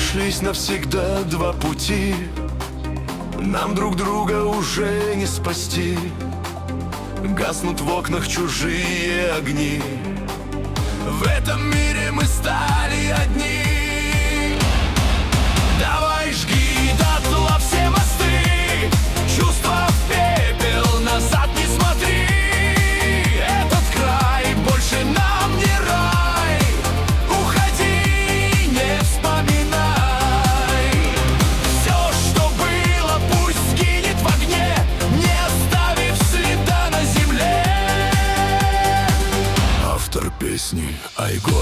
разошлись навсегда два пути. Нам друг друга уже не спасти. Гаснут в окнах чужие огни. В этом мире мы стали одни. Давай жги дотла все мосты, чувства в пепел, назад не смотри. Этот край больше нам не рай. Уходи, не вспоминай. Все, что было, пусть сгинет в огне, не оставив следа на земле. Автор песни Айгор.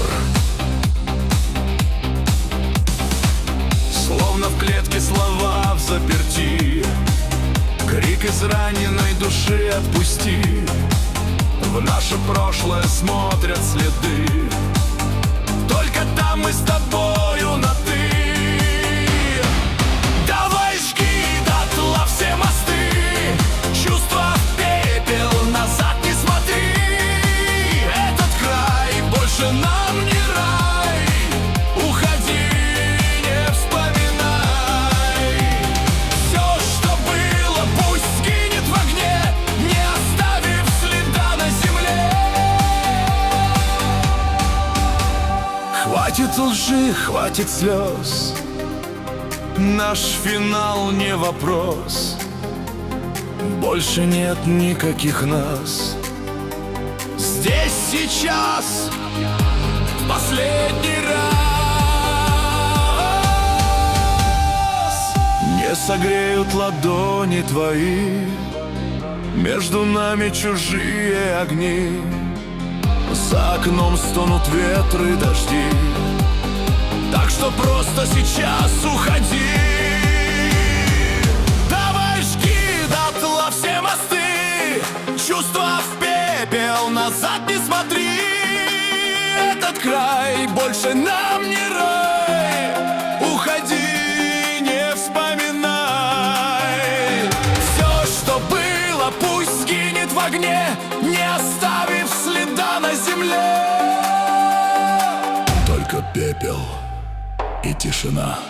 Словно в клетке слова взаперти, крик из раненой души отпусти. В наше прошлое смотрят следы, только там мы с тобою на «ты». Давай жги дотла все мосты, чувства в пепел, назад не смотри. Этот край больше нам не рай. Уходи, не вспоминай. Все, что было, пусть сгинет в огне, не оставив следа на земле. Хватит лжи, хватит слез, наш финал не вопрос. Больше нет никаких нас. Здесь, сейчас, в последний раз. Не согреют ладони твои, между нами чужие огни. За окном стонут ветры, дожди, так что просто сейчас уходи. Давай жги дотла все мосты, чувства в пепел, назад не смотри. Этот край больше нам не рай. Уходи, не вспоминай. Все, что было, пусть сгинет в огне, не оставив следа на земле. Только пепел и тишина.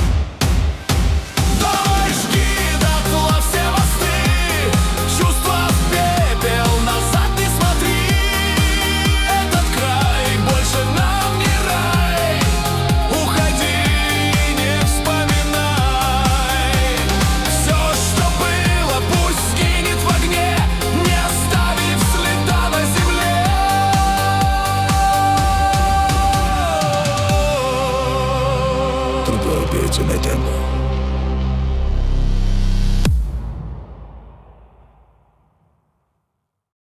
Давай жги дотла все мосты, чувства в пепел, назад не смотри. Этот край больше нам не рай. Уходи, не вспоминай. Все, что было, пусть сгинет в огне, не оставив следа на земле. Другой петь на тему.